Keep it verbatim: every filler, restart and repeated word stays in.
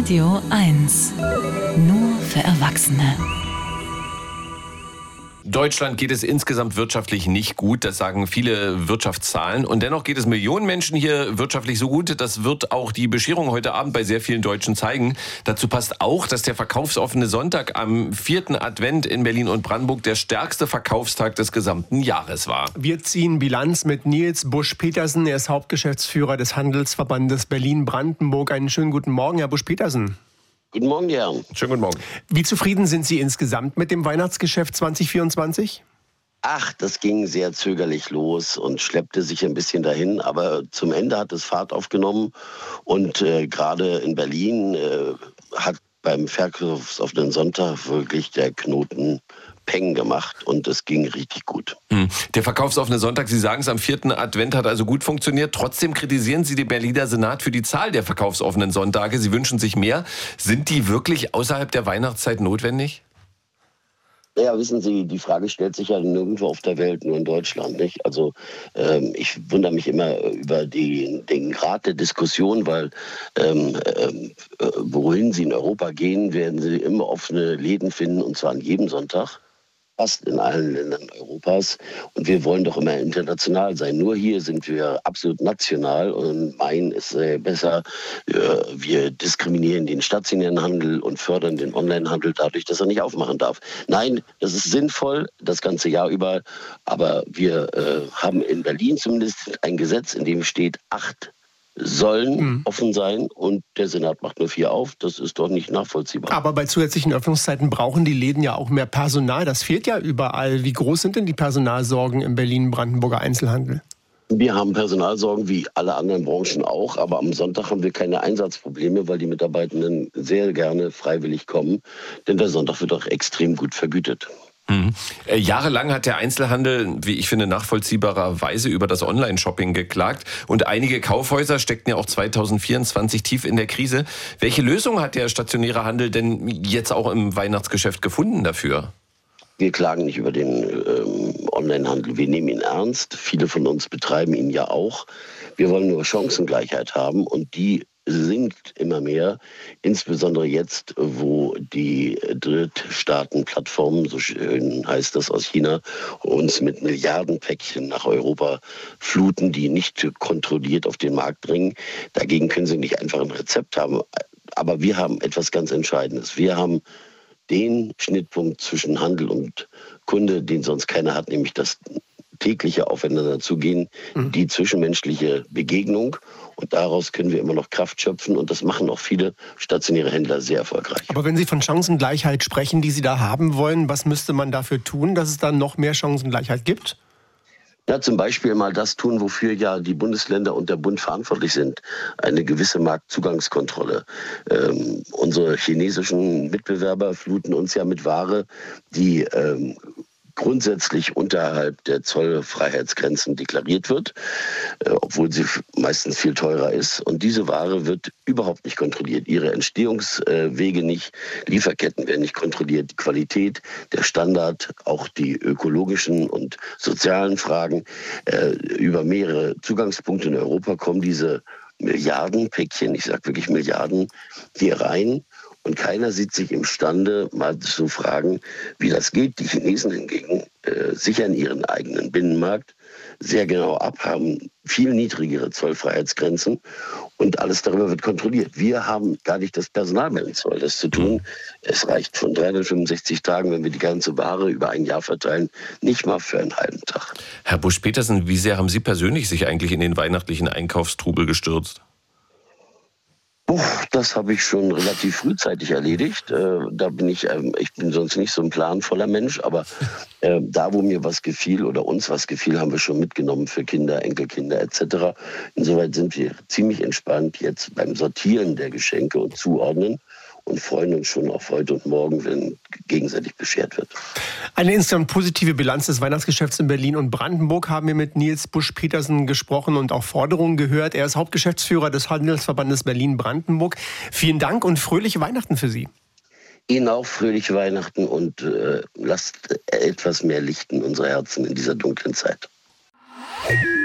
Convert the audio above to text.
Radio eins. Nur für Erwachsene. Deutschland geht es insgesamt wirtschaftlich nicht gut, das sagen viele Wirtschaftszahlen. Und dennoch geht es Millionen Menschen hier wirtschaftlich so gut. Das wird auch die Bescherung heute Abend bei sehr vielen Deutschen zeigen. Dazu passt auch, dass der verkaufsoffene Sonntag am vierten Advent in Berlin und Brandenburg der stärkste Verkaufstag des gesamten Jahres war. Wir ziehen Bilanz mit Nils Busch-Petersen. Er ist Hauptgeschäftsführer des Handelsverbandes Berlin-Brandenburg. Einen schönen guten Morgen, Herr Busch-Petersen. Guten Morgen, Herr. Schönen guten Morgen. Wie zufrieden sind Sie insgesamt mit dem Weihnachtsgeschäft zwanzig vierundzwanzig? Ach, das ging sehr zögerlich los und schleppte sich ein bisschen dahin. Aber zum Ende hat es Fahrt aufgenommen. Und äh, gerade in Berlin äh, hat beim verkaufsoffenen Sonntag wirklich der Knoten Peng gemacht und es ging richtig gut. Hm. Der verkaufsoffene Sonntag, Sie sagen es, am vierten Advent hat also gut funktioniert. Trotzdem kritisieren Sie den Berliner Senat für die Zahl der verkaufsoffenen Sonntage. Sie wünschen sich mehr. Sind die wirklich außerhalb der Weihnachtszeit notwendig? Ja, wissen Sie, die Frage stellt sich ja nirgendwo auf der Welt, nur in Deutschland, nicht? Also ähm, ich wundere mich immer über die, den Grad der Diskussion, weil ähm, äh, wohin Sie in Europa gehen, werden Sie immer offene Läden finden, und zwar an jedem Sonntag. Fast in allen Ländern Europas. Und wir wollen doch immer international sein. Nur hier sind wir absolut national und meinen, es sei besser. Wir diskriminieren den stationären Handel und fördern den Onlinehandel dadurch, dass er nicht aufmachen darf. Nein, das ist sinnvoll, das ganze Jahr über. Aber wir äh, haben in Berlin zumindest ein Gesetz, in dem steht, acht sollen mhm. offen sein und der Senat macht nur vier auf. Das ist doch nicht nachvollziehbar. Aber bei zusätzlichen Öffnungszeiten brauchen die Läden ja auch mehr Personal. Das fehlt ja überall. Wie groß sind denn die Personalsorgen im Berlin-Brandenburger Einzelhandel? Wir haben Personalsorgen wie alle anderen Branchen auch, aber am Sonntag haben wir keine Einsatzprobleme, weil die Mitarbeitenden sehr gerne freiwillig kommen, denn der Sonntag wird auch extrem gut vergütet. Mhm. Äh, jahrelang hat der Einzelhandel, wie ich finde, nachvollziehbarerweise über das Online-Shopping geklagt. Und einige Kaufhäuser steckten ja auch zwanzig vierundzwanzig tief in der Krise. Welche Lösung hat der stationäre Handel denn jetzt auch im Weihnachtsgeschäft gefunden dafür? Wir klagen nicht über den ähm, Onlinehandel. Wir nehmen ihn ernst. Viele von uns betreiben ihn ja auch. Wir wollen nur Chancengleichheit haben und die sinkt immer mehr, insbesondere jetzt, wo die Drittstaatenplattformen, so schön heißt das aus China, uns mit Milliardenpäckchen nach Europa fluten, die nicht kontrolliert auf den Markt bringen. Dagegen können sie nicht einfach ein Rezept haben. Aber wir haben etwas ganz Entscheidendes. Wir haben den Schnittpunkt zwischen Handel und Kunde, den sonst keiner hat, nämlich das tägliche Aufeinander zugehen, mhm. die zwischenmenschliche Begegnung. Und daraus können wir immer noch Kraft schöpfen. Und das machen auch viele stationäre Händler sehr erfolgreich. Aber wenn Sie von Chancengleichheit sprechen, die Sie da haben wollen, was müsste man dafür tun, dass es dann noch mehr Chancengleichheit gibt? Ja, zum Beispiel mal das tun, wofür ja die Bundesländer und der Bund verantwortlich sind. Eine gewisse Marktzugangskontrolle. Ähm, unsere chinesischen Mitbewerber fluten uns ja mit Ware, die ähm, grundsätzlich unterhalb der Zollfreiheitsgrenzen deklariert wird, äh, obwohl sie meistens viel teurer ist. Und diese Ware wird überhaupt nicht kontrolliert. Ihre Entstehungswege nicht, Lieferketten werden nicht kontrolliert, die Qualität, der Standard, auch die ökologischen und sozialen Fragen. Äh, über mehrere Zugangspunkte in Europa kommen diese Milliardenpäckchen, ich sage wirklich Milliarden, hier rein. Und keiner sieht sich imstande, mal zu fragen, wie das geht. Die Chinesen hingegen äh, sichern ihren eigenen Binnenmarkt sehr genau ab, haben viel niedrigere Zollfreiheitsgrenzen und alles darüber wird kontrolliert. Wir haben gar nicht das Personal mehr im Zoll, das zu tun. Es reicht von dreihundertfünfundsechzig Tagen, wenn wir die ganze Ware über ein Jahr verteilen, nicht mal für einen halben Tag. Herr Busch-Petersen, wie sehr haben Sie persönlich sich eigentlich in den weihnachtlichen Einkaufstrubel gestürzt? Puh, das habe ich schon relativ frühzeitig erledigt. Äh, da bin ich, ähm, ich bin sonst nicht so ein planvoller Mensch, aber äh, da, wo mir was gefiel oder uns was gefiel, haben wir schon mitgenommen für Kinder, Enkelkinder et cetera. Insoweit sind wir ziemlich entspannt jetzt beim Sortieren der Geschenke und Zuordnen und freuen uns schon auf heute und morgen, wenn gegenseitig beschert wird. Eine insgesamt positive Bilanz des Weihnachtsgeschäfts in Berlin und Brandenburg haben wir mit Nils Busch-Petersen gesprochen und auch Forderungen gehört. Er ist Hauptgeschäftsführer des Handelsverbandes Berlin-Brandenburg. Vielen Dank und fröhliche Weihnachten für Sie. Ihnen auch fröhliche Weihnachten und äh, lasst etwas mehr Licht in unsere Herzen in dieser dunklen Zeit.